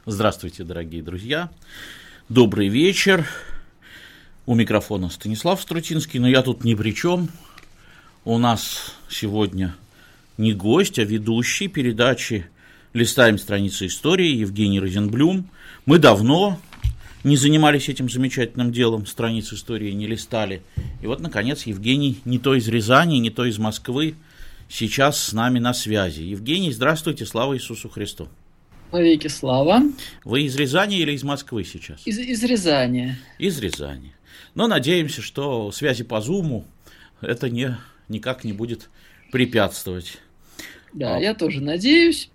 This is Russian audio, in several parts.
Здравствуйте, дорогие друзья. Добрый вечер. У микрофона Станислав Струтинский, но я тут ни при чем. У нас сегодня не гость, а ведущий передачи «Листаем страницы истории» Евгений Розенблюм. Мы давно не занимались этим замечательным делом, страниц истории не листали. И вот, наконец, Евгений не то из Рязани, не то из Москвы сейчас с нами на связи. Евгений, здравствуйте, слава Иисусу Христу. Навеки слава. Вы из Рязани или из Москвы сейчас? Из Рязани. Из Рязани. Но надеемся, что связи по Зуму это никак не будет препятствовать. Да, я тоже надеюсь.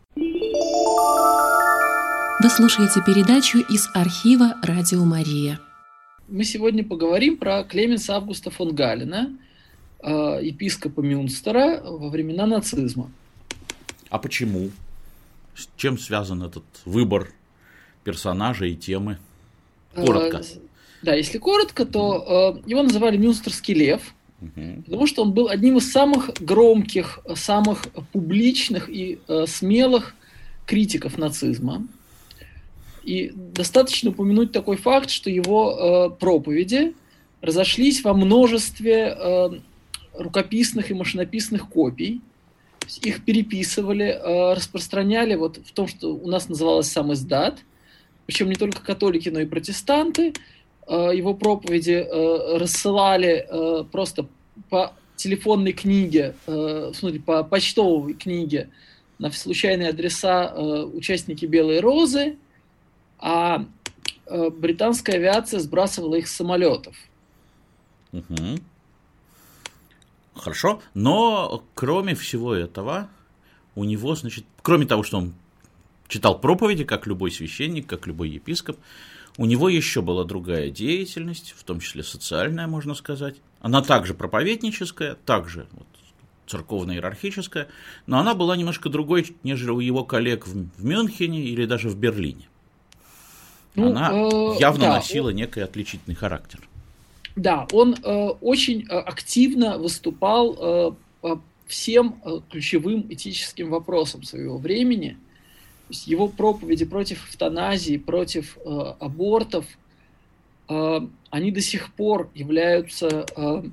Вы слушаете передачу из архива «Радио Мария». Мы сегодня поговорим про Клеменса Августа фон Галена, епископа Мюнстера во времена нацизма. А почему? С чем связан этот выбор персонажа и темы? Коротко. Да, если коротко, то его называли Мюнстерский лев, потому что он был одним из самых громких, самых публичных и смелых критиков нацизма. И достаточно упомянуть такой факт, что его проповеди разошлись во множестве рукописных и машинописных копий. Их переписывали, распространяли вот в том, что у нас называлось сам издат, причем не только католики, но и протестанты. Его проповеди рассылали просто по телефонной книге, в смысле, по почтовой книге на случайные адреса участники «Белой розы», а британская авиация сбрасывала их с самолетов. Угу. Хорошо, но кроме всего этого, у него, значит, кроме того, что он читал проповеди, как любой священник, как любой епископ, у него еще была другая деятельность, в том числе социальная, можно сказать. Она также проповедническая, также вот, церковно-иерархическая, но она была немножко другой, нежели у его коллег в Мюнхене или даже в Берлине. Она явно носила некий отличительный характер. Да, он очень активно выступал по всем ключевым этическим вопросам своего времени. То есть его проповеди против эвтаназии, против абортов, они до сих пор являются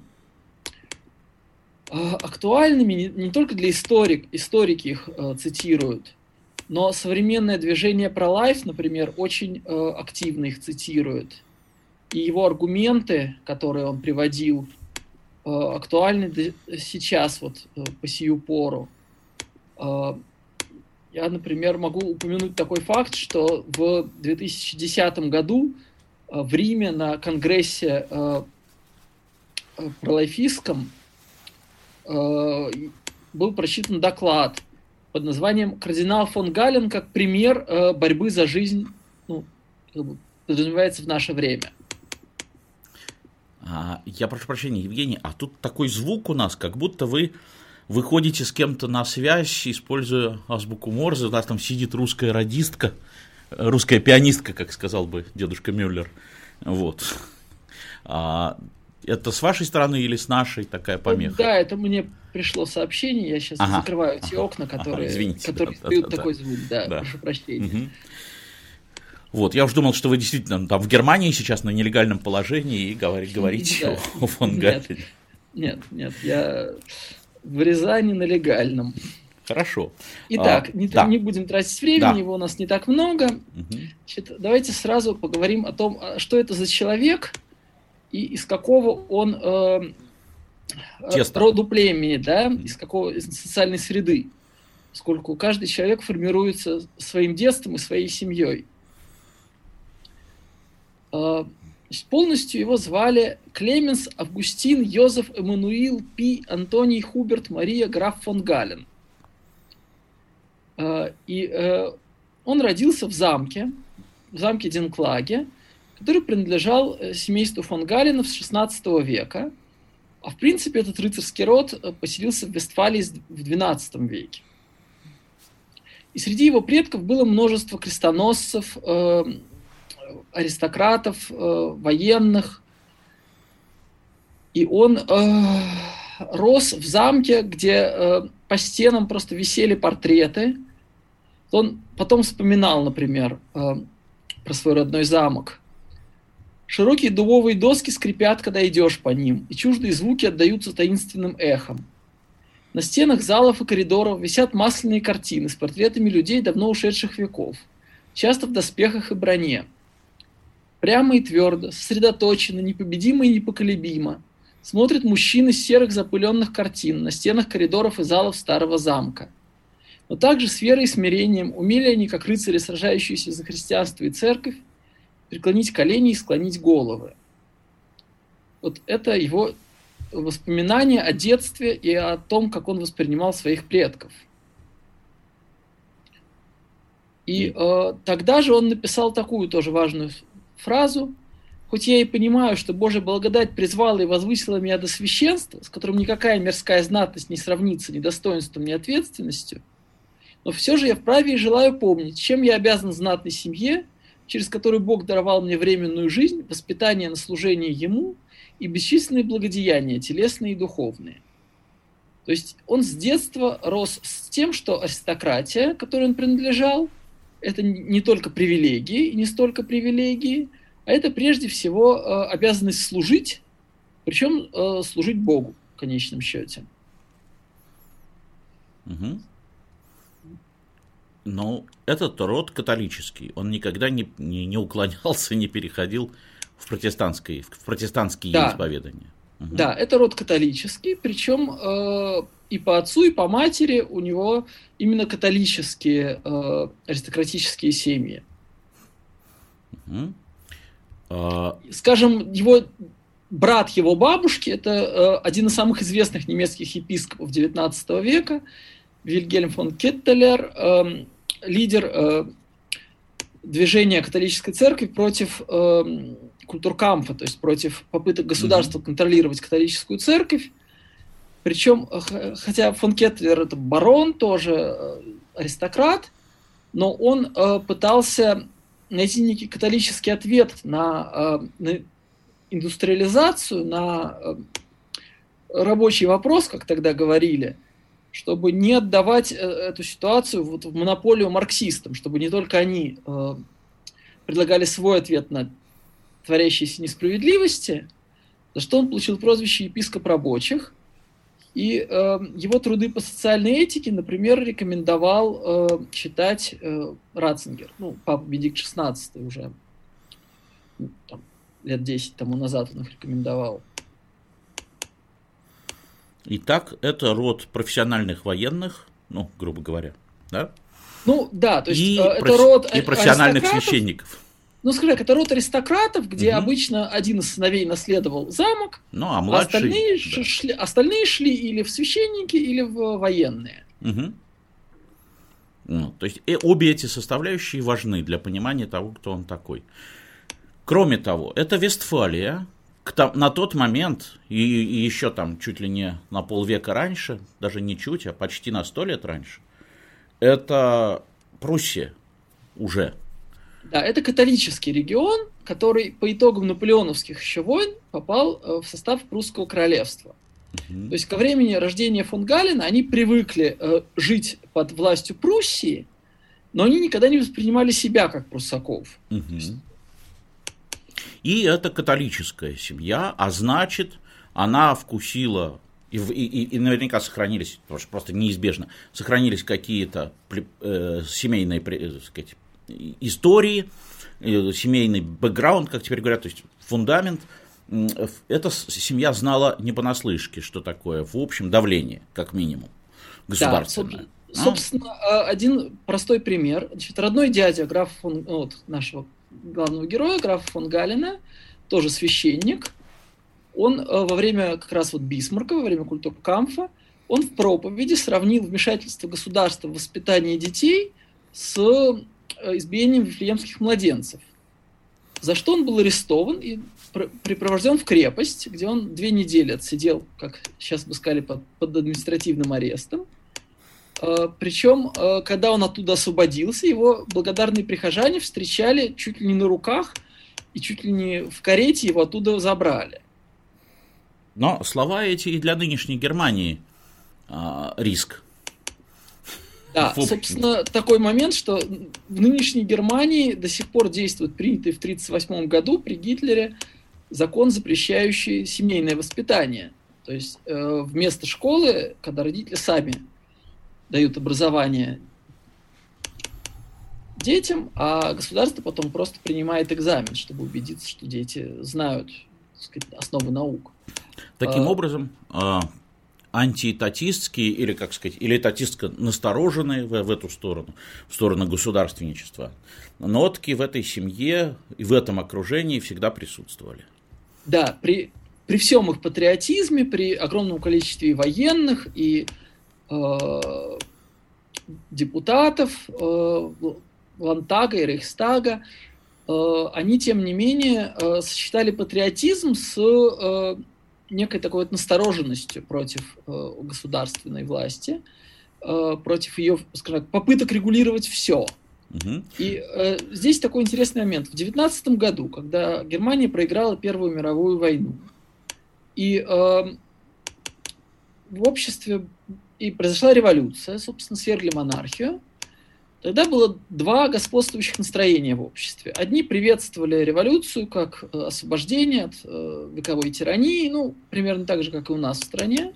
актуальными не только для историки их цитируют, но современное движение Pro-Life, например, очень активно их цитирует. И его аргументы, которые он приводил, актуальны сейчас, вот, по сию пору. Я, например, могу упомянуть такой факт, что в 2010 году в Риме на конгрессе пролайфистском был прочитан доклад под названием «Кардинал фон Гален как пример борьбы за жизнь», подразумевается, в наше время. Я прошу прощения, Евгений, а тут такой звук у нас, как будто вы выходите с кем-то на связь, используя азбуку Морзе. У нас там сидит русская радистка, русская пианистка, как сказал бы дедушка Мюллер. Вот. Это с вашей стороны или с нашей такая помеха? Да, это мне пришло сообщение, я сейчас закрываю те окна, которые издают такой звук. Да, прошу прощения. Угу. Вот, я уж думал, что вы действительно там в Германии сейчас на нелегальном положении и говорите о фон Галене. Нет, я в Рязани на легальном. Хорошо. Итак, не будем тратить времени, его у нас не так много. Значит, давайте сразу поговорим о том, что это за человек и из какого он роду племени, да, из социальной среды. Поскольку каждый человек формируется своим детством и своей семьей. Полностью его звали Клеменс Августин Йозеф Эммануил Пи Антоний Хуберт Мария граф фон Гален. И он родился в замке Динклаге, который принадлежал семейству фон Галенов с XVI века. А в принципе этот рыцарский род поселился в Вестфалии в XII веке. И среди его предков было множество крестоносцев, аристократов, военных. И он рос в замке, где по стенам просто висели портреты Он потом вспоминал, например, про свой родной замок. Широкие дубовые доски скрипят, когда идешь по ним, и чуждые звуки отдаются таинственным эхом. На стенах залов и коридоров висят масляные картины с портретами людей давно ушедших веков, часто в доспехах и броне. Прямо и твердо, сосредоточенно, непобедимо и непоколебимо смотрят мужчины с серых запыленных картин на стенах коридоров и залов старого замка. Но также с верой и смирением умели они, как рыцари, сражающиеся за христианство и церковь, преклонить колени и склонить головы. Вот это его воспоминания о детстве и о том, как он воспринимал своих предков. И тогда же он написал такую тоже важную фразу: «Хоть я и понимаю, что Божья благодать призвала и возвысила меня до священства, с которым никакая мирская знатность не сравнится ни достоинством, ни ответственностью, но все же я вправе и желаю помнить, чем я обязан знатной семье, через которую Бог даровал мне временную жизнь, воспитание на служение Ему и бесчисленные благодеяния, телесные и духовные». То есть он с детства рос с тем, что аристократия, которой он принадлежал, это не только привилегии и не столько привилегии, а это прежде всего обязанность служить, причем служить Богу в конечном счете. Угу. Но этот род католический, он никогда не уклонялся, не переходил в протестантские исповедания. Угу. Да, это род католический, причем и по отцу, и по матери у него именно католические аристократические семьи. Угу. Скажем, брат его бабушки – это один из самых известных немецких епископов XIX века, Вильгельм фон Кеттелер, лидер движения католической церкви против культуркампфа, то есть против попыток государства контролировать католическую церковь. Причем, хотя фон Кеттлер – это барон, тоже аристократ, но он пытался найти некий католический ответ на индустриализацию, на рабочий вопрос, как тогда говорили, чтобы не отдавать эту ситуацию в монополию марксистам, чтобы не только они предлагали свой ответ на творящиеся несправедливости, за что он получил прозвище епископ рабочих. И его труды по социальной этике, например, рекомендовал читать Ратцингер, папа Бенедикт XVI уже лет 10 тому назад он их рекомендовал. Итак, это род профессиональных военных, грубо говоря, да? Да, то есть это род и профессиональных священников. Скажем так, это род аристократов, где обычно один из сыновей наследовал замок, а младший, остальные шли или в священники, или в военные. Угу. То есть обе эти составляющие важны для понимания того, кто он такой. Кроме того, это Вестфалия. На тот момент, и еще там чуть ли не на полвека раньше, даже не чуть, а почти на 100 лет раньше, это Пруссия уже. Да, это католический регион, который по итогам наполеоновских еще войн попал в состав Прусского королевства. То есть ко времени рождения фон Галена они привыкли жить под властью Пруссии, но они никогда не воспринимали себя как пруссаков. И это католическая семья, а значит, она вкусила, и наверняка сохранились, просто неизбежно, сохранились какие-то семейные, так сказать, истории, семейный бэкграунд, как теперь говорят, то есть фундамент. Эта семья знала не понаслышке, что такое, в общем, давление, как минимум, государственное. Да, собственно, один простой пример. Родной дядя графа нашего главного героя, графа фон Галена, тоже священник, он во время как раз Бисмарка, во время культуркампфа, он в проповеди сравнил вмешательство государства в воспитание детей с избиением вифлеемских младенцев, за что он был арестован и припровожден в крепость, где он 2 недели отсидел, как сейчас бы сказали, под административным арестом. Причем, когда он оттуда освободился, его благодарные прихожане встречали чуть ли не на руках и чуть ли не в карете его оттуда забрали. Но слова эти и для нынешней Германии риск. Да, собственно, такой момент, что в нынешней Германии до сих пор действует принятый в 1938 году при Гитлере закон, запрещающий семейное воспитание. То есть вместо школы, когда родители сами дают образование детям, а государство потом просто принимает экзамен, чтобы убедиться, что дети знают, так сказать, основы наук. Таким образом, антиэтатистские, или, как сказать, или этатистско настороженные в эту сторону, в сторону государственничества, нотки в этой семье и в этом окружении всегда присутствовали. Да, при всем их патриотизме, при огромном количестве и военных, и депутатов Ландтага и Рейхстага, они, тем не менее, сочетали патриотизм с некой такой вот настороженностью против государственной власти, против ее, скажем так, попыток регулировать все. И здесь такой интересный момент. В 1919 году, когда Германия проиграла Первую мировую войну, и в обществе и произошла революция, собственно, свергли монархию, тогда было два господствующих настроения в обществе. Одни приветствовали революцию как освобождение от вековой тирании, ну, примерно так же, как и у нас в стране.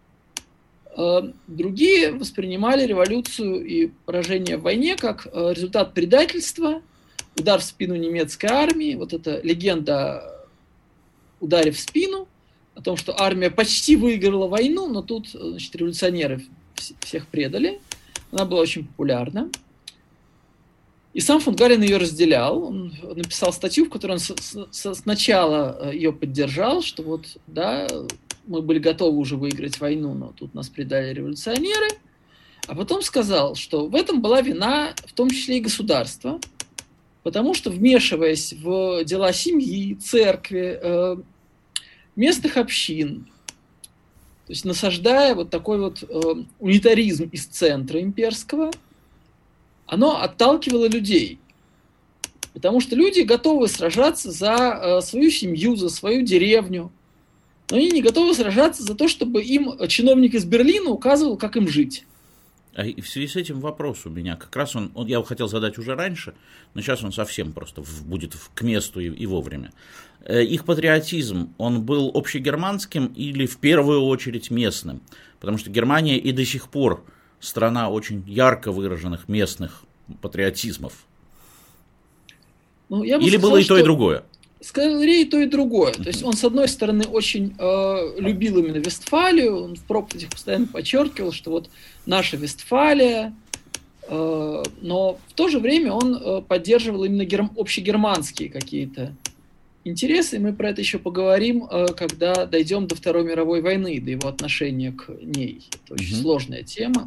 Другие воспринимали революцию и поражение в войне как результат предательства, удар в спину немецкой армии, вот эта легенда о ударе в спину, о том, что армия почти выиграла войну, но тут, значит, революционеры всех предали. Она была очень популярна. И сам фон Гарин ее разделял. Он написал статью, в которой он сначала ее поддержал, что вот, да, мы были готовы уже выиграть войну, но тут нас предали революционеры. А потом сказал, что в этом была вина, в том числе и государства, потому что, вмешиваясь в дела семьи, церкви, местных общин, то есть насаждая вот такой вот унитаризм из центра имперского, оно отталкивало людей. Потому что люди готовы сражаться за свою семью, за свою деревню, но они не готовы сражаться за то, чтобы им чиновник из Берлина указывал, как им жить. И в связи с этим вопрос у меня, как раз он я его хотел задать уже раньше, но сейчас он совсем просто будет к месту и вовремя. Их патриотизм, он был общегерманским или в первую очередь местным? Потому что Германия и до сих пор страна очень ярко выраженных местных патриотизмов. Ну, я бы или сказал, было и то, и другое? Скорее и то, и другое. То есть он, с одной стороны, очень любил именно Вестфалию, он в проповедях постоянно подчеркивал, что вот наша Вестфалия, но в то же время он поддерживал именно общегерманские какие-то интересы, и мы про это еще поговорим, когда дойдем до Второй мировой войны, до его отношения к ней. Это очень сложная тема.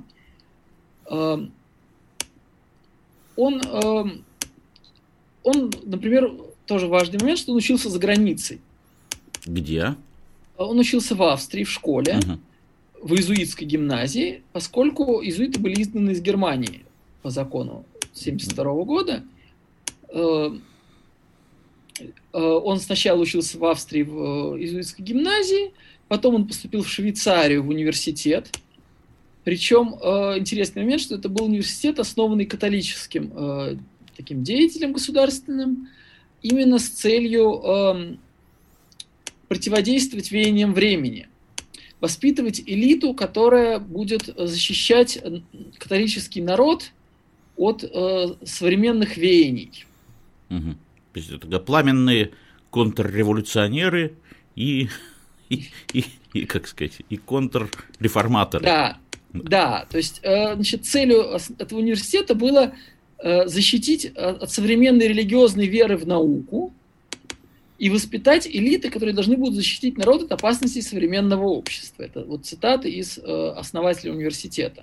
Он, например, тоже важный момент, что он учился за границей. Где? Он учился в Австрии, в школе, в иезуитской гимназии, поскольку иезуиты были изгнаны из Германии по закону 1972 года. Он сначала учился в Австрии в иезуитской гимназии, потом он поступил в Швейцарию в университет. Причем интересный момент, что это был университет, основанный католическим таким деятелем государственным, именно с целью противодействовать веяниям времени, воспитывать элиту, которая будет защищать католический народ от современных веяний. То есть это пламенные контрреволюционеры и как сказать, и контрреформаторы. Да, то есть, значит, целью этого университета было защитить от современной религиозной веры в науку и воспитать элиты, которые должны будут защитить народ от опасностей современного общества. Это вот цитаты из основателя университета.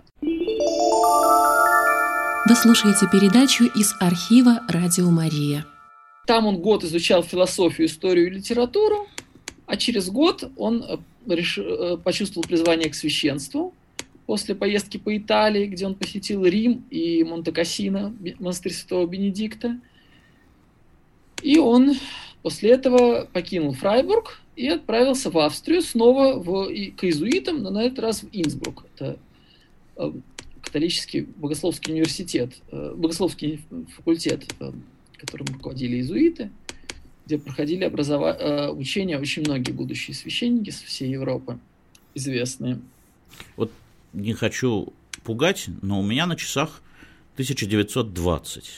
Вы слушаете передачу из архива «Радио Мария». Там он год изучал философию, историю и литературу, а через год он почувствовал призвание к священству после поездки по Италии, где он посетил Рим и Монте-Кассино, монастырь Святого Бенедикта. И он после этого покинул Фрайбург и отправился в Австрию снова к иезуитам, но на этот раз в Инсбрук. Это к католический богословский университет, богословский факультет, которым руководили иезуиты, где проходили обучение очень многие будущие священники со всей Европы, известные. Вот не хочу пугать, но у меня на часах 1920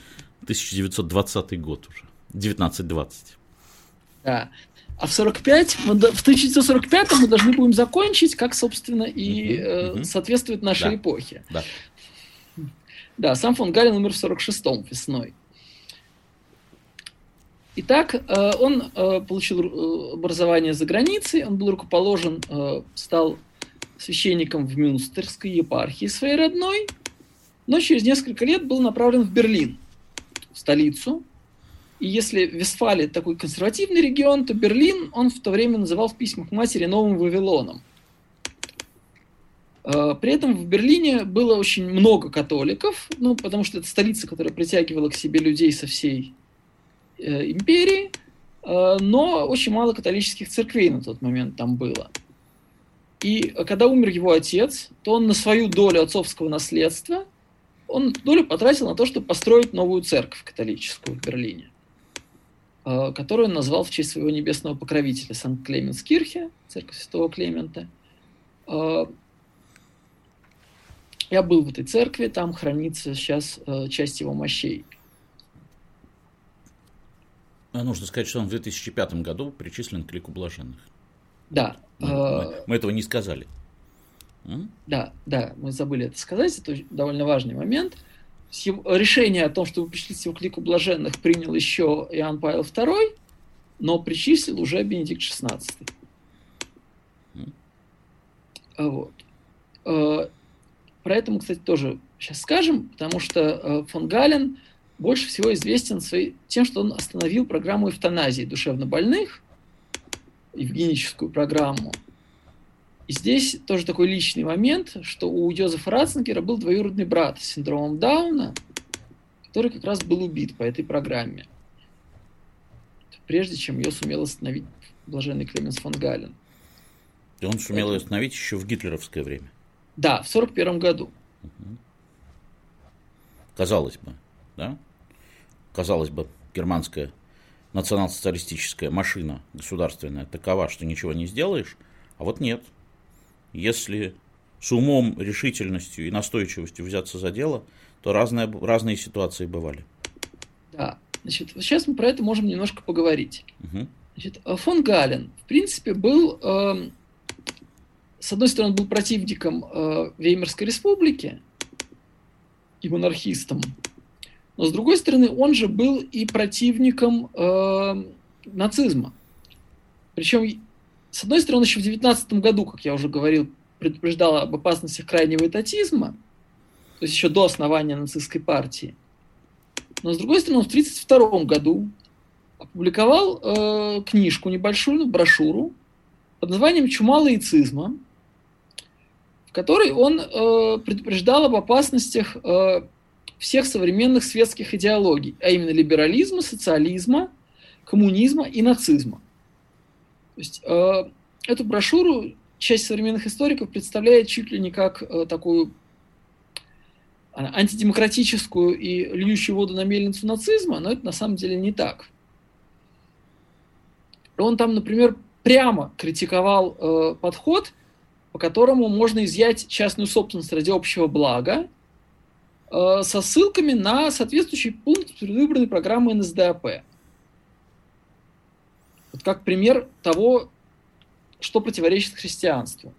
год уже, 1920. Да. А в 1945 мы должны будем закончить, как, собственно, и соответствует нашей эпохе. Да. Да, сам фон Гален умер в 46-м весной. Итак, он получил образование за границей, он был рукоположен, стал священником в Мюнстерской епархии своей родной, но через несколько лет был направлен в Берлин, в столицу. И если Вестфалия такой консервативный регион, то Берлин он в то время называл в письмах матери Новым Вавилоном. При этом в Берлине было очень много католиков, потому что это столица, которая притягивала к себе людей со всей империи, но очень мало католических церквей на тот момент там было. И когда умер его отец, то он на свою долю отцовского наследства, он эту долю потратил на то, чтобы построить новую церковь католическую в Берлине, которую он назвал в честь своего небесного покровителя Санкт-Клеменскирхе, церковь Святого Клемента. Я был в этой церкви, там хранится сейчас часть его мощей. Нужно сказать, что он в 2005 году причислен к лику блаженных. Да. Мы этого не сказали. Да, мы забыли это сказать, это довольно важный момент. Решение о том, чтобы причислить его к лику блаженных, принял еще Иоанн Павел II, но причислил уже Бенедикт XVI. Вот. Про это мы, кстати, тоже сейчас скажем, потому что фон Гален больше всего известен тем, что он остановил программу эвтаназии душевнобольных, евгеническую программу. И здесь тоже такой личный момент, что у Йозефа Ратцингера был двоюродный брат с синдромом Дауна, который как раз был убит по этой программе, прежде чем ее сумел остановить блаженный Клеменс фон Гален. И он сумел ее остановить еще в гитлеровское время. Да, в 1941 году. Казалось бы, да? Казалось бы, германская национал-социалистическая машина государственная такова, что ничего не сделаешь, а вот нет. Если с умом, решительностью и настойчивостью взяться за дело, то разные ситуации бывали. Да, значит, сейчас мы про это можем немножко поговорить. Значит, фон Гален, в принципе, был, с одной стороны, был противником Веймарской республики и монархистом, но с другой стороны, он же был и противником нацизма. Причем, с одной стороны, еще в 19 году, как я уже говорил, предупреждал об опасностях крайнего этатизма, то есть еще до основания нацистской партии. Но, с другой стороны, он в 1932 году опубликовал книжку небольшую, брошюру под названием «Чума лаицизма», в которой он предупреждал об опасностях всех современных светских идеологий, а именно либерализма, социализма, коммунизма и нацизма. То есть эту брошюру часть современных историков представляет чуть ли не как такую антидемократическую и льющую воду на мельницу нацизма, но это на самом деле не так. Он там, например, прямо критиковал подход, по которому можно изъять частную собственность ради общего блага, со ссылками на соответствующий пункт предвыборной программы НСДАП. Вот как пример того, что противоречит христианству.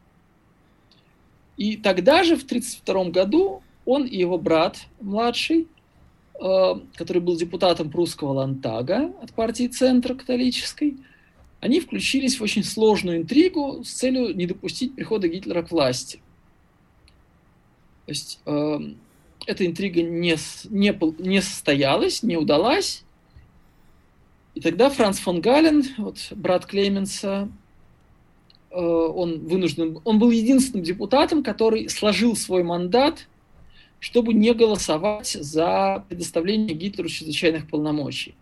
И тогда же, в 1932 году, он и его брат младший, который был депутатом прусского Ландтага от партии Центра католической, они включились в очень сложную интригу с целью не допустить прихода Гитлера к власти. То есть эта интрига не состоялась, не удалась. И тогда Франц фон Гален, вот, брат Клеменса, он был единственным депутатом, который сложил свой мандат, чтобы не голосовать за предоставление Гитлеру чрезвычайных полномочий.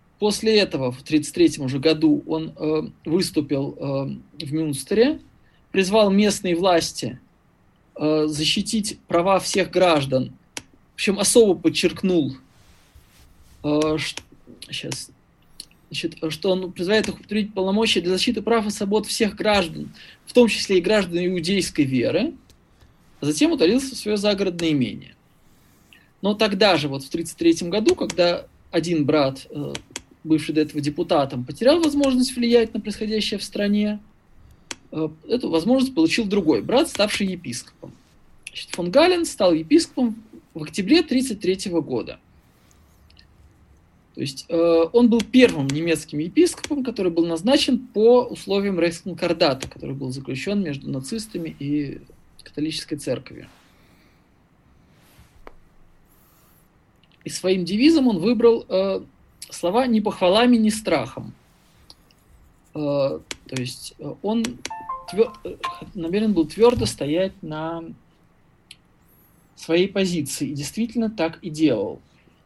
После этого, в 1933 уже году, он выступил в Мюнстере призвал местные власти защитить права всех граждан. Причем особо подчеркнул, что он призывает их употребить полномочия для защиты прав и свобод всех граждан, в том числе и граждан иудейской веры, а затем удалился в свое загородное имение. Но тогда же, вот в 1933 году, когда один брат, бывший до этого депутатом, потерял возможность влиять на происходящее в стране, эту возможность получил другой брат, ставший епископом. Фон Гален стал епископом в октябре 1933 года. То есть он был первым немецким епископом, который был назначен по условиям Рейхсконкордата, который был заключен между нацистами и католической церковью. И своим девизом он выбрал слова «ни похвалами, ни страхом». То есть он намерен был твердо стоять на своей позиции, и действительно так и делал.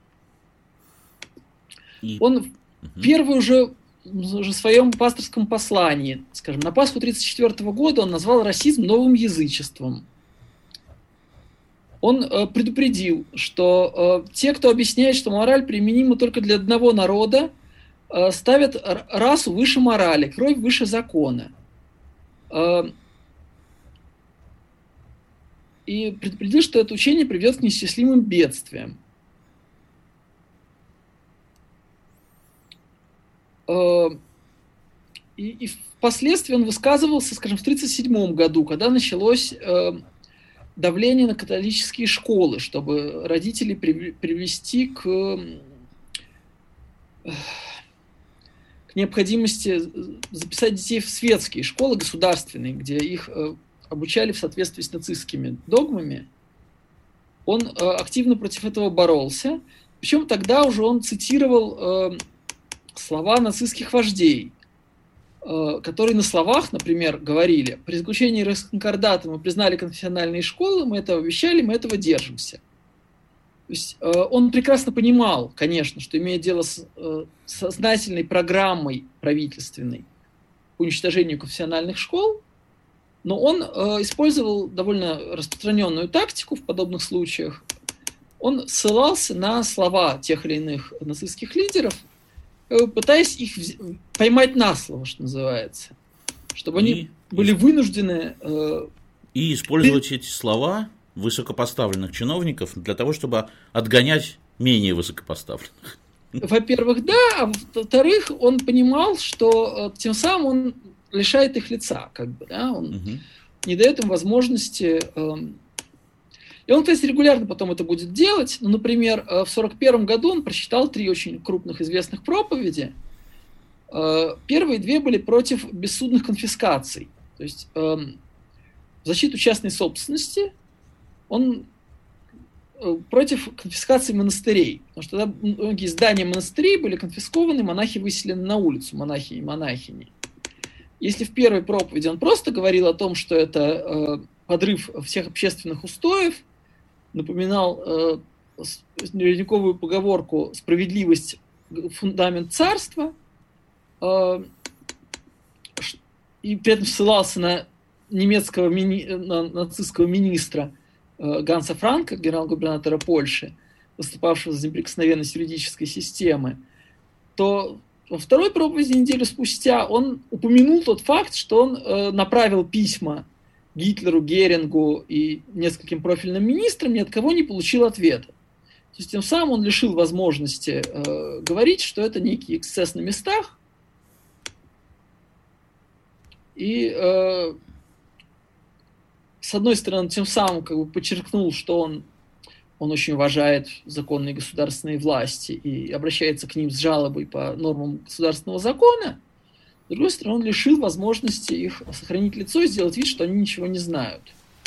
Он в первом уже в своем пасторском послании, скажем, на Пасху 1934 года он назвал расизм новым язычеством. Он предупредил, что те, кто объясняет, что мораль применима только для одного народа, ставят расу выше морали, кровь выше закона. И предупредил, что это учение приведет к неисчислимым бедствиям. И впоследствии он высказывался, скажем, в 1937 году, когда началось давление на католические школы, чтобы родителей привести к необходимости записать детей в светские школы государственные, где их обучали в соответствии с нацистскими догмами. Он активно против этого боролся. Причем тогда уже он цитировал слова нацистских вождей, которые на словах, например, говорили: при заключении Рейхсконкордата мы признали конфессиональные школы, мы этого обещали, мы этого держимся. То есть он прекрасно понимал, конечно, что имеет дело с сознательной программой правительственной по уничтожению конфессиональных школ, но он использовал довольно распространенную тактику в подобных случаях. Он ссылался на слова тех или иных нацистских лидеров, пытаясь их поймать на слово, что называется, чтобы они были вынуждены... И использовать эти слова высокопоставленных чиновников для того, чтобы отгонять менее высокопоставленных. Во-первых, да, а во-вторых, он понимал, что тем самым он лишает их лица, как бы, да, он не дает им возможности... И он, кстати, регулярно потом это будет делать. Ну, например, в 1941 году он прочитал 3 очень крупных известных проповеди. Первые 2 были против бессудных конфискаций, то есть в защиту частной собственности. Он против конфискации монастырей, потому что тогда многие здания монастырей были конфискованы, монахи выселены на улицу, монахи и монахини. Если в первой проповеди он просто говорил о том, что это подрыв всех общественных устоев, напоминал ледниковую поговорку «справедливость – фундамент царства», и при этом ссылался на немецкого на нацистского министра Ганса Франка, генерал-губернатора Польши, выступавшего за неприкосновенность юридической системы, то во второй проповеди неделю спустя он упомянул тот факт, что он направил письма Гитлеру, Герингу и нескольким профильным министрам, ни от кого не получил ответа. То есть тем самым он лишил возможности говорить, что это некий эксцесс на местах. И с одной стороны, тем самым как бы подчеркнул, что он очень уважает законные государственные власти и обращается к ним с жалобой по нормам государственного закона. С другой стороны, он лишил возможности их сохранить лицо и сделать вид, что они ничего не знают.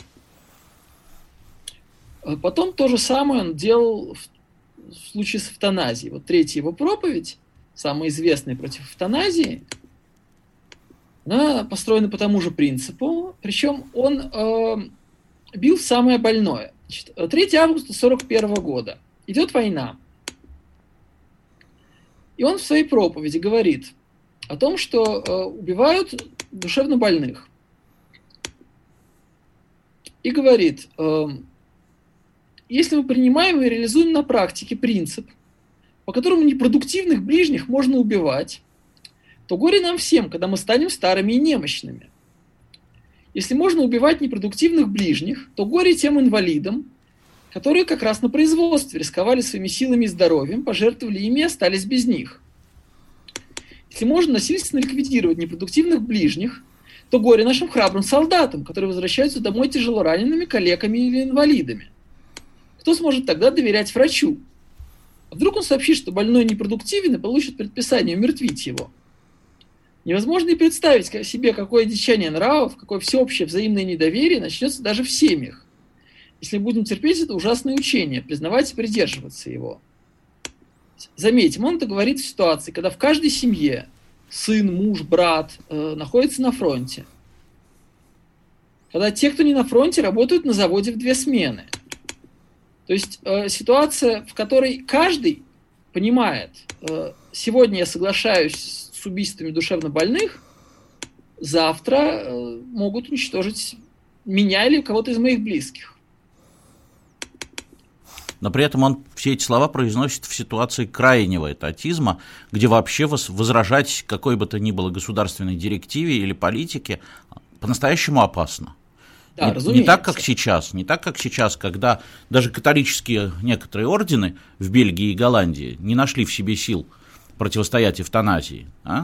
Потом то же самое он делал в случае с эвтаназией. Вот 3-я его проповедь, самая известная против эвтаназии, она построена по тому же принципу, причем он бил в самое больное. 3 августа 1941 года. Идет война. И он в своей проповеди говорит о том, что убивают душевно больных. и говорит, если мы принимаем и реализуем на практике принцип, по которому непродуктивных ближних можно убивать, то горе нам всем, когда мы станем старыми и немощными. Если можно убивать непродуктивных ближних, то горе тем инвалидам, которые как раз на производстве рисковали своими силами и здоровьем, пожертвовали ими и остались без них. Если можно насильственно ликвидировать непродуктивных ближних, то горе нашим храбрым солдатам, которые возвращаются домой тяжелоранеными, калеками или инвалидами. Кто сможет тогда доверять врачу? А вдруг он сообщит, что больной непродуктивен и получит предписание умертвить его? Невозможно и представить себе, какое одичание нравов, какое всеобщее взаимное недоверие начнется даже в семьях, если будем терпеть это ужасное учение, признавать и придерживаться его. Заметим, он это говорит в ситуации, когда в каждой семье сын, муж, брат находится на фронте. Когда те, кто не на фронте, работают на заводе в 2 смены. То есть ситуация, в которой каждый понимает, сегодня я соглашаюсь с убийствами душевнобольных, завтра могут уничтожить меня или кого-то из моих близких. Но при этом он все эти слова произносит в ситуации крайнего этатизма, где вообще возражать какой бы то ни было государственной директиве или политике по-настоящему опасно. Да, не так, как сейчас, когда даже католические некоторые ордены в Бельгии и Голландии не нашли в себе сил противостоять эвтаназии,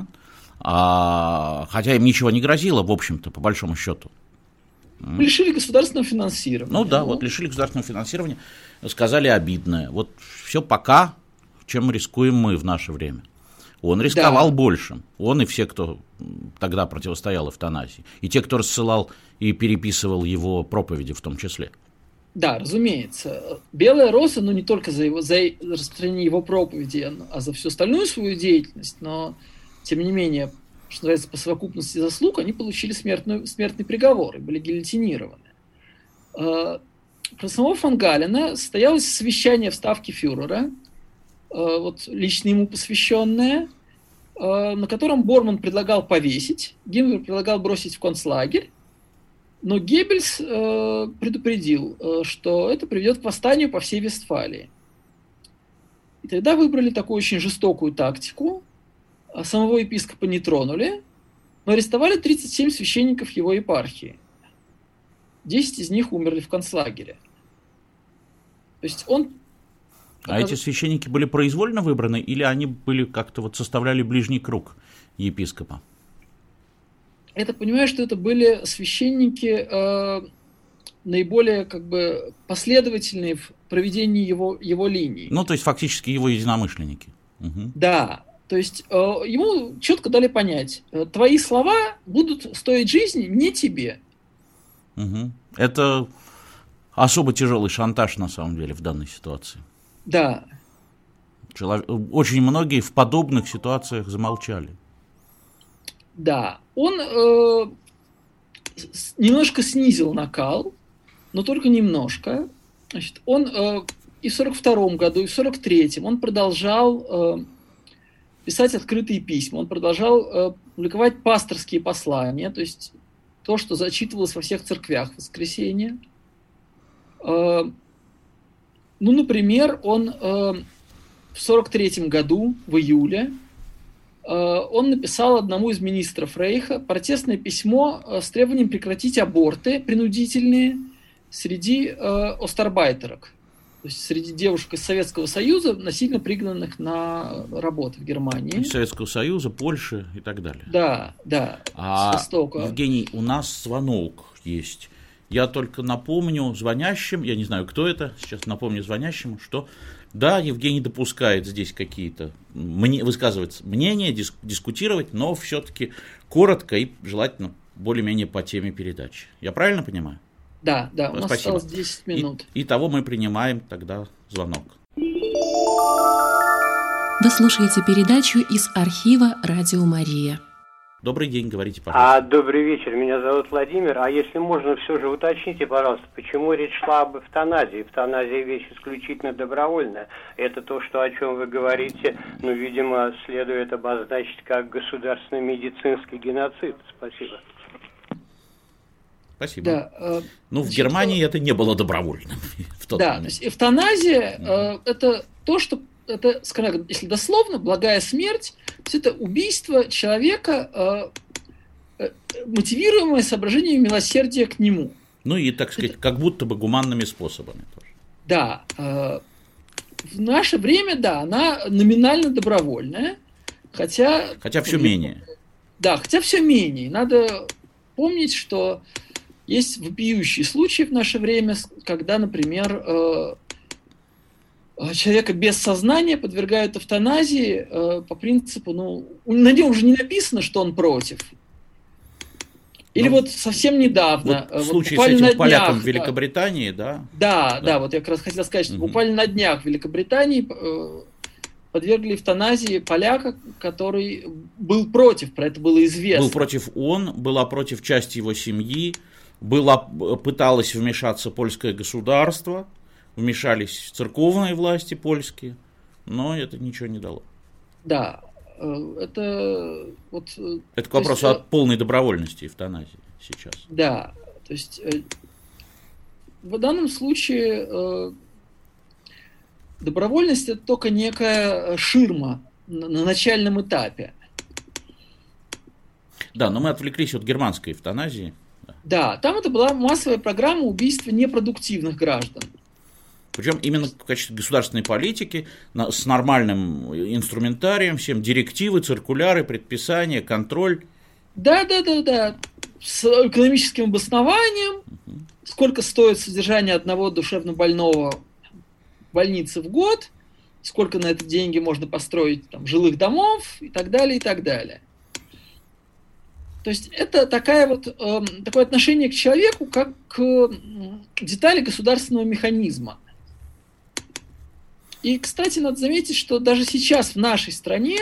хотя им ничего не грозило, в общем-то, по большому счету. Лишили государственного финансирования. Ну да, вот лишили государственного финансирования, сказали обидное. Вот все пока, чем рискуем мы в наше время. Он рисковал больше. Он и все, кто тогда противостоял эвтаназии. И те, кто рассылал и переписывал его проповеди в том числе. Да, разумеется. Белая роса, не только за распространение его проповеди, а за всю остальную свою деятельность, но, тем не менее, что называется, по совокупности заслуг, они получили смертный приговор и были гильотинированы. Про самого фон Галена состоялось совещание в ставке фюрера, лично ему посвященное, на котором Борман предлагал повесить, Гиммлер предлагал бросить в концлагерь, но Геббельс предупредил, что это приведет к восстанию по всей Вестфалии. И тогда выбрали такую очень жестокую тактику. Самого епископа не тронули, но арестовали 37 священников его епархии. 10 из них умерли в концлагере. То есть он... А эти священники были произвольно выбраны, или они были как-то составляли ближний круг епископа? Я так понимаю, что это были священники наиболее последовательные в проведении его линии. То есть фактически его единомышленники. Угу. Да. То есть ему четко дали понять, твои слова будут стоить жизни не тебе. Угу. Это особо тяжелый шантаж, на самом деле, в данной ситуации. Да. Очень многие в подобных ситуациях замолчали. Да. Он немножко снизил накал, но только немножко. Значит, он и в 1942 году, и в 1943 он продолжал... писать открытые письма. Он продолжал публиковать пасторские послания, то есть то, что зачитывалось во всех церквях в воскресенье. Например, он в 1943 году, в июле, он написал одному из министров Рейха протестное письмо с требованием прекратить аборты принудительные среди остарбайтерок. То есть среди девушек из Советского Союза, насильно пригнанных на работу в Германии. Из Советского Союза, Польши и так далее. Да. С Востока. Евгений, у нас звонок есть. Я только напомню звонящим, я не знаю, кто это, сейчас напомню звонящему, что да, Евгений допускает здесь какие-то, высказывать мнения, дискутировать, но все-таки коротко и желательно более-менее по теме передачи. Я правильно понимаю? Да, у нас осталось 10 минут. Итого мы принимаем тогда звонок. Вы слушаете передачу из архива «Радио Мария». Добрый день, говорите, пожалуйста. Добрый вечер, меня зовут Владимир. Если можно, все же уточните, пожалуйста, почему речь шла об эвтаназии? Эвтаназия вещь исключительно добровольная. Это то, о чем вы говорите, видимо, следует обозначить как государственный медицинский геноцид. Спасибо. Спасибо. Да, ну, в Германии это не было добровольным. В тот момент. То есть эвтаназия это то, что это, скажем, если дословно, благая смерть, то есть это убийство человека, мотивируемое соображением милосердия к нему. Ну и, так сказать, как будто бы гуманными способами тоже. Да. В наше время, да, она номинально добровольная, хотя все менее. Да, хотя все менее. Надо помнить, что есть вопиющие случаи в наше время, когда, например, человека без сознания подвергают эвтаназии по принципу, на нем уже не написано, что он против. Или вот совсем недавно. Вот в случае с этим поляком в Великобритании, да? Да, вот я как раз хотел сказать, что буквально на днях в Великобритании подвергли эвтаназии поляка, который был против, про это было известно. Был против была против части его семьи, пыталось вмешаться польское государство, вмешались церковные власти польские, но это ничего не дало. Да, это вот... Это к вопросу о полной добровольности эвтаназии сейчас. Да, то есть в данном случае добровольность – это только некая ширма на начальном этапе. Да, но мы отвлеклись от германской эвтаназии. Да, там это была массовая программа убийства непродуктивных граждан. Причем именно в качестве государственной политики, с нормальным инструментарием, всем директивы, циркуляры, предписания, контроль. Да. С экономическим обоснованием, сколько стоит содержание одного душевнобольного в больнице в год, сколько на это деньги можно построить жилых домов и так далее, и так далее. То есть это такое отношение к человеку, как к детали государственного механизма. И, кстати, надо заметить, что даже сейчас в нашей стране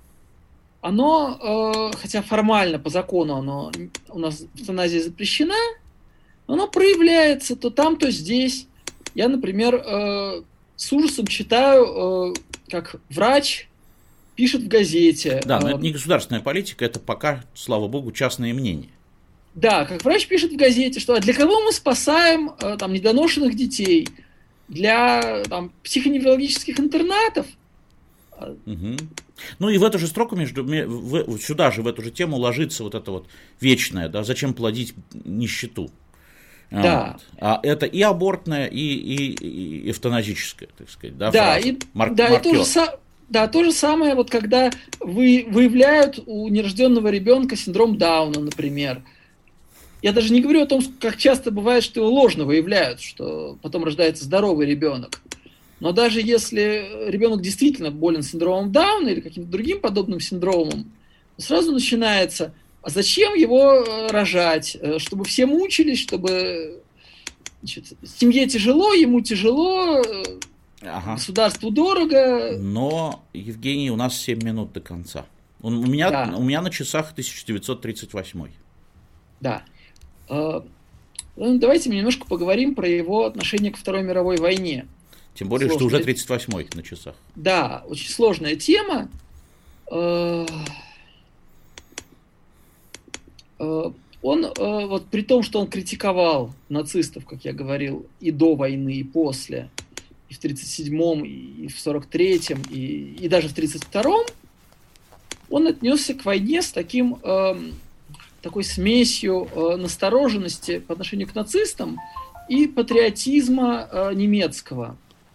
оно, хотя формально по закону у нас эвтаназия запрещена, оно проявляется то там, то здесь. Я, например, с ужасом читаю, как врач пишет в газете. Да, но это не государственная политика, это пока, слава богу, частное мнение. Да, как врач пишет в газете, что для кого мы спасаем недоношенных детей? Для психоневрологических интернатов. Угу. Ну и в эту же строку, сюда же, в эту же тему ложится вот это вот вечное, да, зачем плодить нищету. Да. А это и абортное, и эвтаназическое, так сказать, да, да, фраза. Да, то же самое, вот когда выявляют у нерожденного ребенка синдром Дауна, например. Я даже не говорю о том, как часто бывает, что его ложно выявляют, что потом рождается здоровый ребенок. Но даже если ребенок действительно болен синдромом Дауна или каким-то другим подобным синдромом, сразу начинается: а зачем его рожать? Чтобы все мучились, чтобы семье тяжело, ему тяжело, государству дорого. Но, Евгений, у нас 7 минут до конца. У меня на часах 1938. Да. Давайте мы немножко поговорим про его отношение к Второй мировой войне. Тем более, что уже 38-й на часах. Да, очень сложная тема. Он, вот при том, что он критиковал нацистов, как я говорил, и до войны, и после, и в 1937-м, и в 1943-м, и даже в 1932-м, он отнесся к войне с такой смесью настороженности по отношению к нацистам и патриотизма немецкого.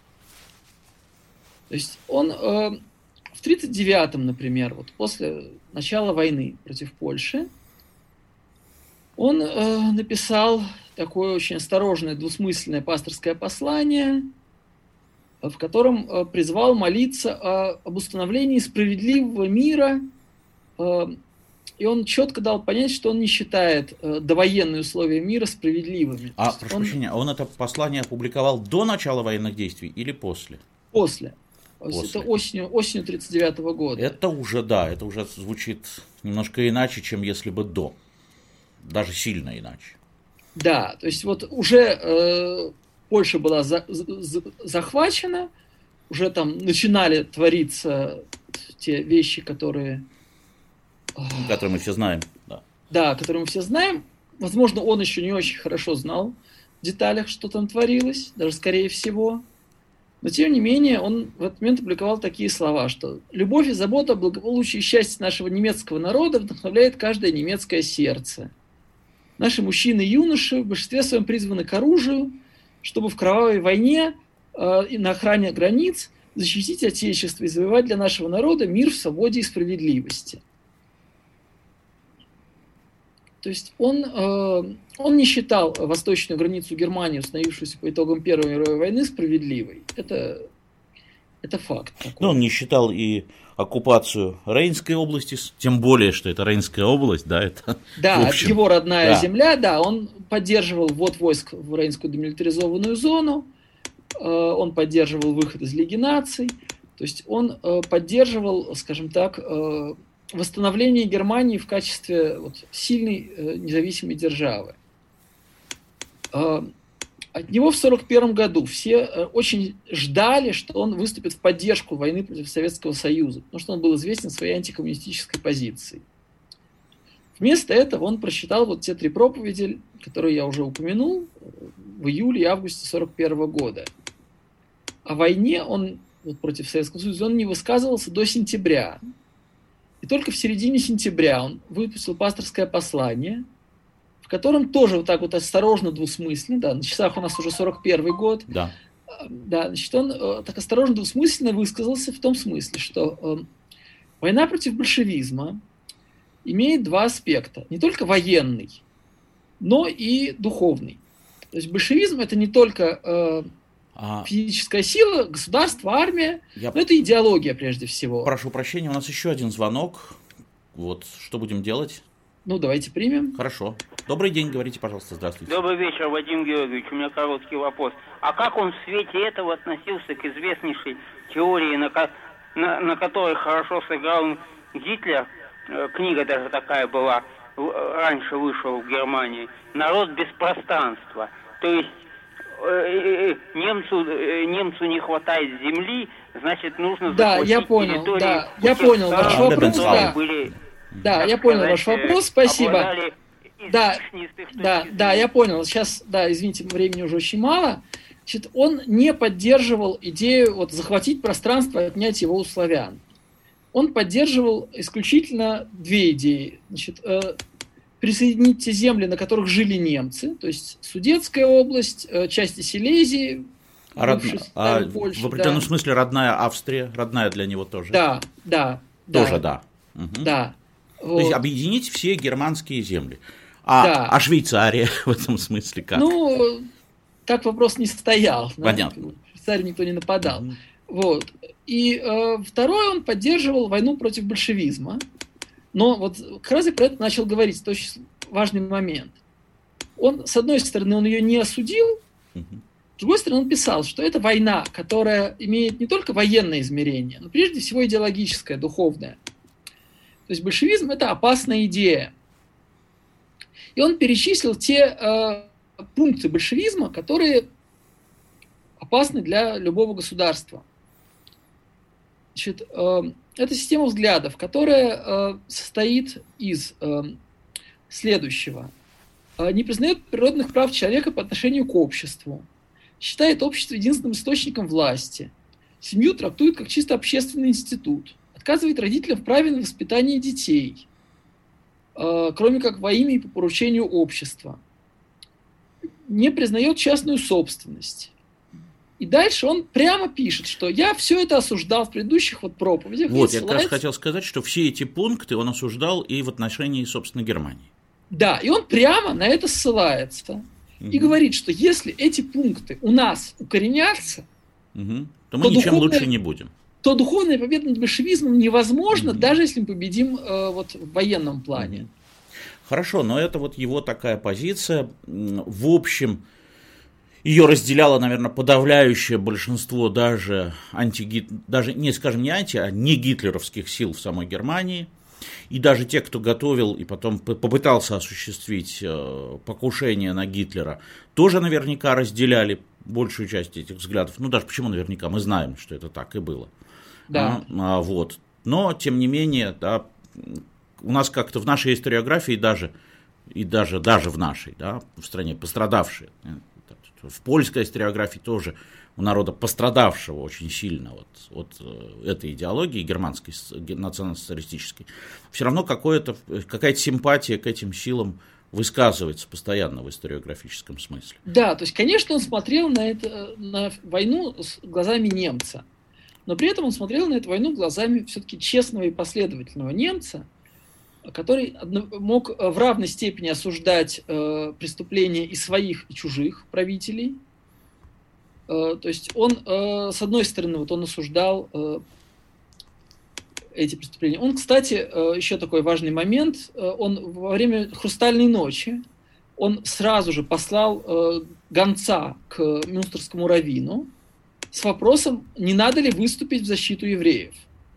То есть он в 1939-м, например, вот после начала войны против Польши, он написал такое очень осторожное, двусмысленное пасторское послание, в котором призвал молиться об установлении справедливого мира. И он четко дал понять, что он не считает довоенные условия мира справедливыми. Прошу прощения, он это послание опубликовал до начала военных действий или после? После. Это осенью 1939 года. Это уже звучит немножко иначе, чем если бы до. Даже сильно иначе. Да, то есть вот уже Польша была захвачена, уже там начинали твориться те вещи, которые мы все знаем. Да, которые мы все знаем. возможно, он еще не очень хорошо знал в деталях, что там творилось, даже скорее всего. Но, тем не менее, он в этот момент опубликовал такие слова, что «любовь и забота о благополучии и счастье нашего немецкого народа вдохновляет каждое немецкое сердце. Наши мужчины и юноши в большинстве своем призваны к оружию, чтобы в кровавой войне и на охране границ защитить Отечество и завоевать для нашего народа мир в свободе и справедливости». То есть он не считал восточную границу Германии, установившуюся по итогам Первой мировой войны, справедливой. Это факт такой. Ну, он не считал и оккупацию Рейнской области, тем более, что это Рейнская область, да, это... Да, это его родная земля, да, он поддерживал ввод войск в Рейнскую демилитаризованную зону, он поддерживал выход из Лиги наций, то есть он поддерживал, скажем так, восстановление Германии в качестве сильной независимой державы. От него в 1941 году все очень ждали, что он выступит в поддержку войны против Советского Союза, потому что он был известен своей антикоммунистической позицией. Вместо этого он прочитал те 3 проповеди, которые я уже упомянул, в июле и августе 1941 года. О войне он против Советского Союза он не высказывался до сентября. И только в середине сентября он выпустил пасторское послание, в котором тоже осторожно, двусмысленно, да, на часах у нас уже 41 год, да, значит, он так осторожно, двусмысленно высказался в том смысле, что война против большевизма имеет 2 аспекта, не только военный, но и духовный. То есть большевизм это не только физическая сила, государство, армия, но это идеология прежде всего. Прошу прощения, у нас еще один звонок. Что будем делать? Давайте примем. Хорошо. Добрый день, говорите, пожалуйста, здравствуйте. Добрый вечер, Вадим Георгиевич. У меня короткий вопрос. А как он в свете этого относился к известнейшей теории, на которой хорошо сыграл Гитлер? Книга даже такая была, раньше вышла в Германии. «Народ без пространства». То есть немцу не хватает земли, значит, нужно захватить территорию. Да, я понял ваш вопрос. Да, я понял ваш вопрос, спасибо. Да, я понял. Сейчас, извините, времени уже очень мало. Значит, он не поддерживал идею захватить пространство и отнять его у славян. Он поддерживал исключительно 2 идеи. Значит, присоединить те земли, на которых жили немцы, то есть Судетская область, части Силезии, Польши, в определенном смысле родная Австрия, родная для него тоже. Да. Тоже да. Угу. Да. То есть объединить все германские земли. А Швейцария в этом смысле как? Так вопрос не стоял. Понятно. В Швейцарии никто не нападал. И второе, он поддерживал войну против большевизма. Но как раз я про это начал говорить, это очень важный момент. Он, с одной стороны, он ее не осудил, с другой стороны, он писал, что это война, которая имеет не только военное измерение, но прежде всего идеологическое, духовное. То есть большевизм – это опасная идея. И он перечислил те пункты большевизма, которые опасны для любого государства. Значит, это система взглядов, которая состоит из следующего. Не признает природных прав человека по отношению к обществу. Считает общество единственным источником власти. Семью трактует как чисто общественный институт. Отказывает родителям в праве на воспитание детей, кроме как во имя и по поручению общества. Не признает частную собственность. И дальше он прямо пишет, что я все это осуждал в предыдущих проповедях. Я как раз хотел сказать, что все эти пункты он осуждал и в отношении, собственно, Германии. Да, и он прямо на это ссылается. И говорит, что если эти пункты у нас укоренятся, то мы ничем лучше не будем. То духовная победа над большевизмом невозможна, даже если мы победим в военном плане. Хорошо, но это его такая позиция. В общем, ее разделяло, наверное, подавляющее большинство даже не гитлеровских сил в самой Германии. И даже те, кто готовил и потом попытался осуществить покушение на Гитлера, тоже наверняка разделяли большую часть этих взглядов. Даже почему наверняка? Мы знаем, что это так и было. Да. Но, тем не менее, у нас как-то в нашей историографии даже и даже в нашей, да, в стране пострадавшие. В польской историографии тоже у народа, пострадавшего очень сильно от этой идеологии германской национал-социалистической, все равно какая-то симпатия к этим силам высказывается постоянно в историографическом смысле. Да, то есть, конечно, он смотрел на войну с глазами немца, но при этом он смотрел на эту войну глазами все-таки честного и последовательного немца, который мог в равной степени осуждать преступления и своих, и чужих правителей. То есть он, с одной стороны, он осуждал эти преступления. Он, кстати, еще такой важный момент, он во время «Хрустальной ночи» он сразу же послал гонца к мюнстерскому раввину с вопросом, не надо ли выступить в защиту евреев.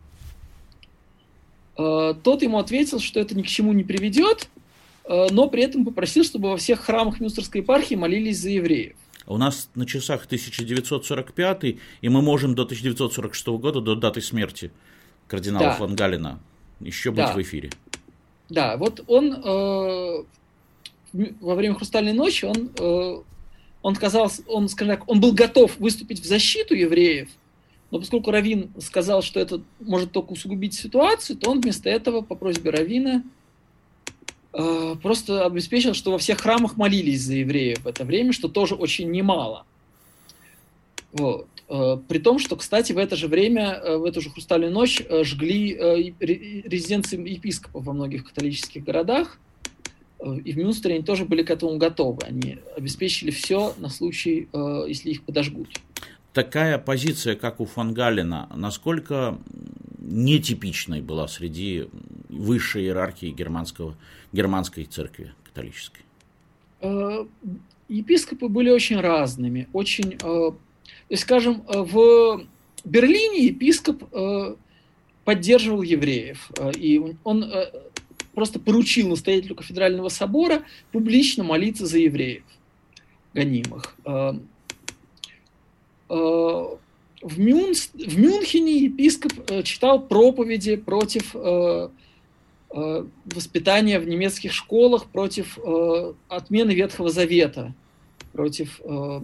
Тот ему ответил, что это ни к чему не приведет, но при этом попросил, чтобы во всех храмах Мюнстерской епархии молились за евреев. У нас на часах 1945, и мы можем до 1946 года, до даты смерти кардинала фон Галена, еще быть в эфире. Да, вот он во время «Хрустальной ночи» он был готов выступить в защиту евреев, но поскольку раввин сказал, что это может только усугубить ситуацию, то он вместо этого по просьбе раввина просто обеспечил, что во всех храмах молились за евреев в это время, что тоже очень немало. Вот. При том, что, кстати, в это же время, в эту же «Хрустальную ночь» жгли резиденции епископов во многих католических городах, и в Мюнстере они тоже были к этому готовы. Они обеспечили все на случай, если их подожгут. Такая позиция, как у фон Галена, насколько нетипичной была среди высшей иерархии германской церкви католической? Епископы были очень разными. Скажем, в Берлине епископ поддерживал евреев. И он просто поручил настоятелю кафедрального собора публично молиться за евреев, гонимых. В Мюнхене епископ читал проповеди против воспитания в немецких школах, против отмены Ветхого Завета, против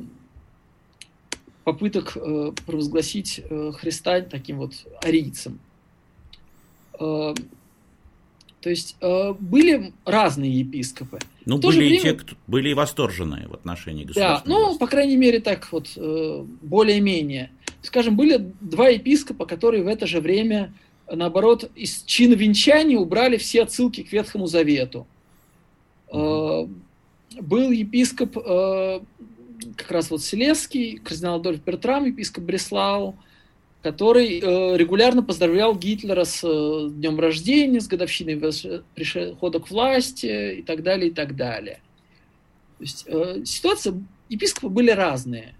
попыток провозгласить Христа таким вот арийцем. То есть были разные епископы. Ну, были и восторженные в отношении государственной власти. По крайней мере, так вот, более-менее. Скажем, были два епископа, которые в это же время, наоборот, из чина венчания убрали все отсылки к Ветхому Завету. Был епископ, как раз вот Селесский, кардинал Адольф Бертрам, епископ Бреслау, который регулярно поздравлял Гитлера с днем рождения, с годовщиной прихода к власти и так далее, и так далее. То есть епископы были разные.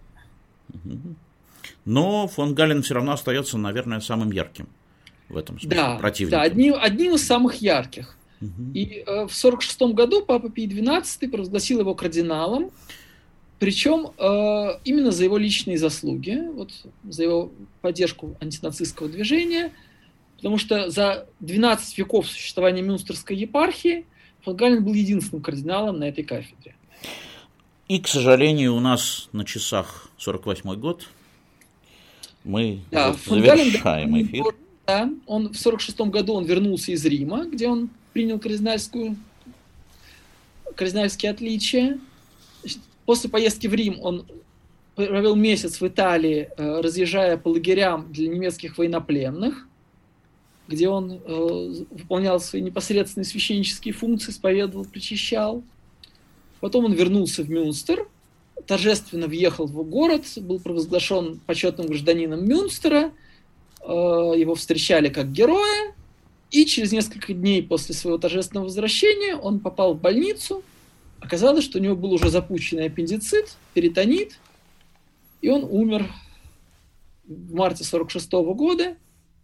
Но фон Гален все равно остается, наверное, самым ярким в этом смысле противником. Да, одним из самых ярких. И в 1946 году Папа Пий XII провозгласил его кардиналом, причем именно за его личные заслуги, за его поддержку антинацистского движения, потому что за 12 веков существования Мюнстерской епархии фон Гален был единственным кардиналом на этой кафедре. И, к сожалению, у нас на часах 48-й год. Мы завершаем эфир. Да, в 1946 году он вернулся из Рима, где он принял кардинальские отличия. После поездки в Рим он провел месяц в Италии, разъезжая по лагерям для немецких военнопленных, где он выполнял свои непосредственные священнические функции, исповедовал, причащал. Потом он вернулся в Мюнстер, торжественно въехал в город, был провозглашен почетным гражданином Мюнстера, его встречали как героя, и через несколько дней после своего торжественного возвращения он попал в больницу. Оказалось, что у него был уже запущенный аппендицит, перитонит, и он умер в марте 1946 года.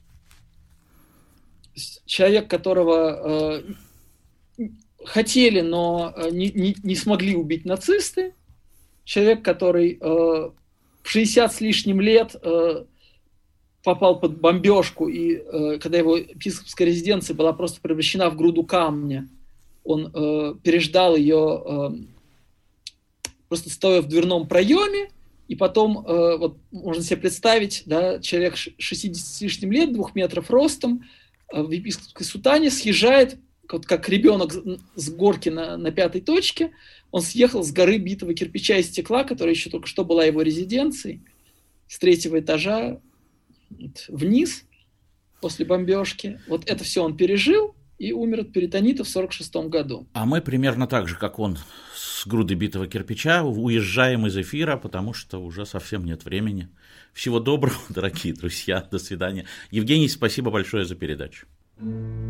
Человек, которого хотели, но не смогли убить нацисты. Человек, который в 60 с лишним лет попал под бомбежку, и когда его епископская резиденция была просто превращена в груду камня, он переждал ее, просто стоя в дверном проеме, и потом, вот можно себе представить, да, человек 60 с лишним лет, 2 метров ростом, в епископской сутане съезжает, вот как ребенок с горки на 5-й точке, он съехал с горы битого кирпича и стекла, которая еще только что была его резиденцией, с 3-го этажа вниз после бомбежки. Вот это все он пережил и умер от перитонита в 1946 году. А мы примерно так же, как он, с груды битого кирпича уезжаем из эфира, потому что уже совсем нет времени. Всего доброго, дорогие друзья. До свидания. Евгений, спасибо большое за передачу.